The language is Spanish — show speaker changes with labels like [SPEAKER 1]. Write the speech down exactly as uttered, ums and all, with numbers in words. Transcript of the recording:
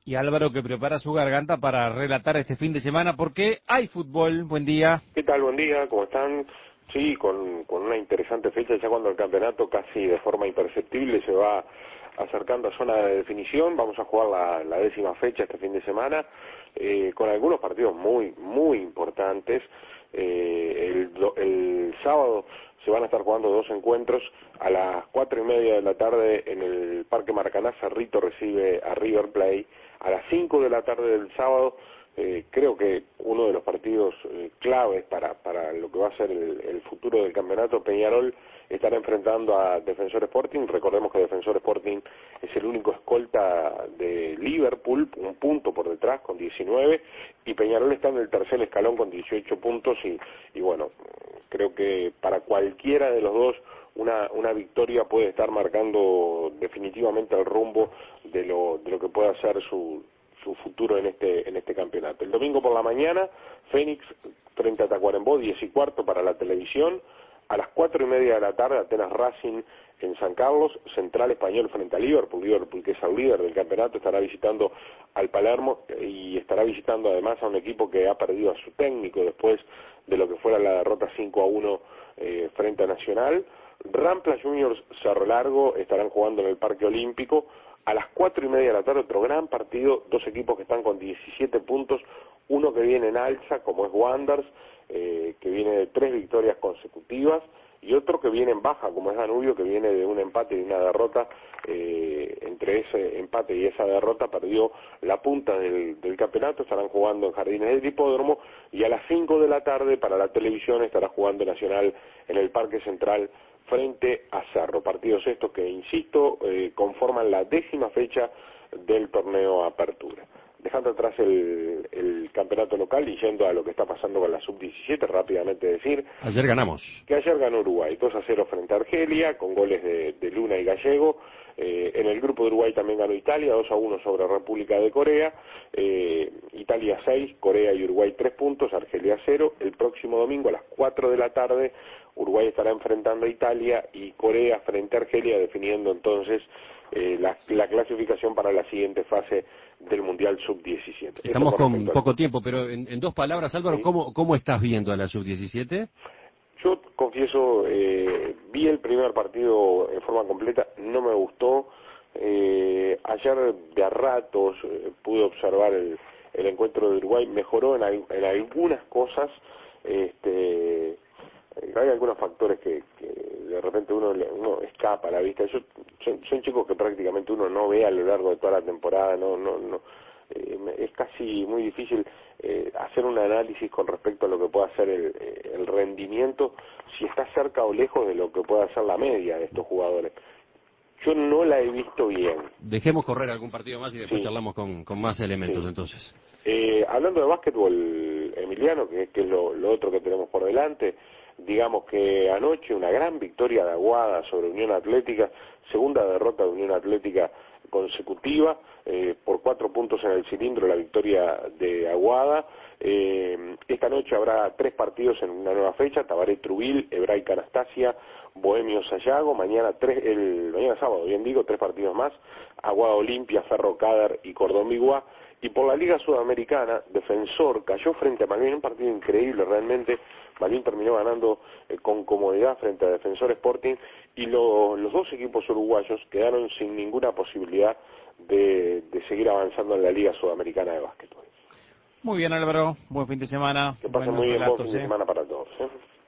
[SPEAKER 1] Y Álvaro, que prepara su garganta para relatar este fin de semana porque hay fútbol. Buen día.
[SPEAKER 2] ¿Qué tal? Buen día, ¿cómo están? Sí, con, con una interesante fecha, ya cuando el campeonato casi de forma imperceptible se va acercando a zona de definición. Vamos a jugar la, la décima fecha este fin de semana, eh, con algunos partidos muy, muy importantes. Eh, el, el sábado se van a estar jugando dos encuentros. A las cuatro y media de la tarde en el Parque Maracaná, Cerrito recibe a River Plate. A las cinco de la tarde del sábado, eh, creo que uno de los partidos eh, claves para, para lo que va a ser el, el futuro del campeonato, Peñarol estará enfrentando a Defensor Sporting. Recordemos que Defensor Sporting es el único escolta de Liverpool, un punto por detrás con diecinueve, y Peñarol está en el tercer escalón con dieciocho puntos, y, y bueno, creo que para cualquiera de los dos una, una victoria puede estar marcando definitivamente el rumbo de lo, de lo que pueda ser su, su futuro en este, en este campeonato. El domingo por la mañana, Fénix frente a Tacuarembó, diez y cuarto para la televisión. A las cuatro y media de la tarde, Atenas Racing en San Carlos, Central Español frente a Liverpool. Liverpool, que es el líder del campeonato, estará visitando al Palermo y estará visitando además a un equipo que ha perdido a su técnico después de lo que fuera la derrota cinco a uno eh, frente a Nacional. Rampla Juniors Cerro Largo estarán jugando en el Parque Olímpico. A las cuatro y media de la tarde, otro gran partido, dos equipos que están con diecisiete puntos, uno que viene en alza, como es Wanderers, eh, que viene de tres victorias consecutivas, y otro que viene en baja, como es Danubio, que viene de un empate y una derrota. Eh, entre ese empate y esa derrota perdió la punta del, del campeonato. Estarán jugando en Jardines del Hipódromo, y a las cinco de la tarde para la televisión estará jugando Nacional en el Parque Central frente a Cerro. Partidos estos que, insisto, eh, conforman la décima fecha del torneo Apertura. Dejando atrás el, el campeonato local y yendo a lo que está pasando con la sub diecisiete, rápidamente decir...
[SPEAKER 1] Ayer ganamos.
[SPEAKER 2] Que ayer ganó Uruguay, dos a cero frente a Argelia, con goles de, de Luna y Gallego. Eh, en el grupo de Uruguay también ganó Italia, dos a uno sobre República de Corea. Eh, Italia seis, Corea y Uruguay tres puntos, Argelia cero. El próximo domingo a las cuatro de la tarde, Uruguay estará enfrentando a Italia y Corea frente a Argelia, definiendo entonces eh, la, la clasificación para la siguiente fase del Mundial sub diecisiete.
[SPEAKER 1] Estamos con poco tiempo, pero en, en dos palabras, Álvaro, ¿sí? ¿cómo, ¿cómo estás viendo a la sub diecisiete?
[SPEAKER 2] Yo confieso, eh, vi el primer partido en forma completa, no me gustó. Eh, ayer de a ratos eh, pude observar el, el encuentro de Uruguay, mejoró en, en algunas cosas. Este, hay algunos factores que, que de repente uno, uno escapa a la vista. Yo, son, son chicos que prácticamente uno no ve a lo largo de toda la temporada, no, no, no. Eh, es casi muy difícil eh, hacer un análisis con respecto a lo que pueda ser el, el rendimiento, si está cerca o lejos de lo que pueda ser la media de estos jugadores. Yo no la he visto bien.
[SPEAKER 1] Dejemos correr algún partido más y después
[SPEAKER 2] sí.
[SPEAKER 1] charlamos con, con más elementos,
[SPEAKER 2] sí.
[SPEAKER 1] entonces.
[SPEAKER 2] Eh, hablando de básquetbol, Emiliano, que, que es lo, lo otro que tenemos por delante, digamos que anoche una gran victoria de Aguada sobre Unión Atlética, segunda derrota de Unión Atlética consecutiva, eh, por cuatro puntos en el cilindro la victoria de Aguada. Eh, esta noche habrá tres partidos en una nueva fecha: Tabaré Trubil, Hebraica Anastasia, Bohemio Sayago. Mañana tres, el mañana sábado, bien digo, tres partidos más: Aguada Olimpia, Ferro Cader y Cordón Biguá. Y por la Liga Sudamericana, Defensor cayó frente a Malvin, un partido increíble realmente. Malvin terminó ganando eh, con comodidad frente a Defensor Sporting, y lo, los dos equipos uruguayos quedaron sin ninguna posibilidad de, de seguir avanzando en la Liga Sudamericana de Básquetbol.
[SPEAKER 1] Muy bien, Álvaro, buen fin de semana.
[SPEAKER 2] Que pasen muy bien, buen fin de semana para todos, ¿eh?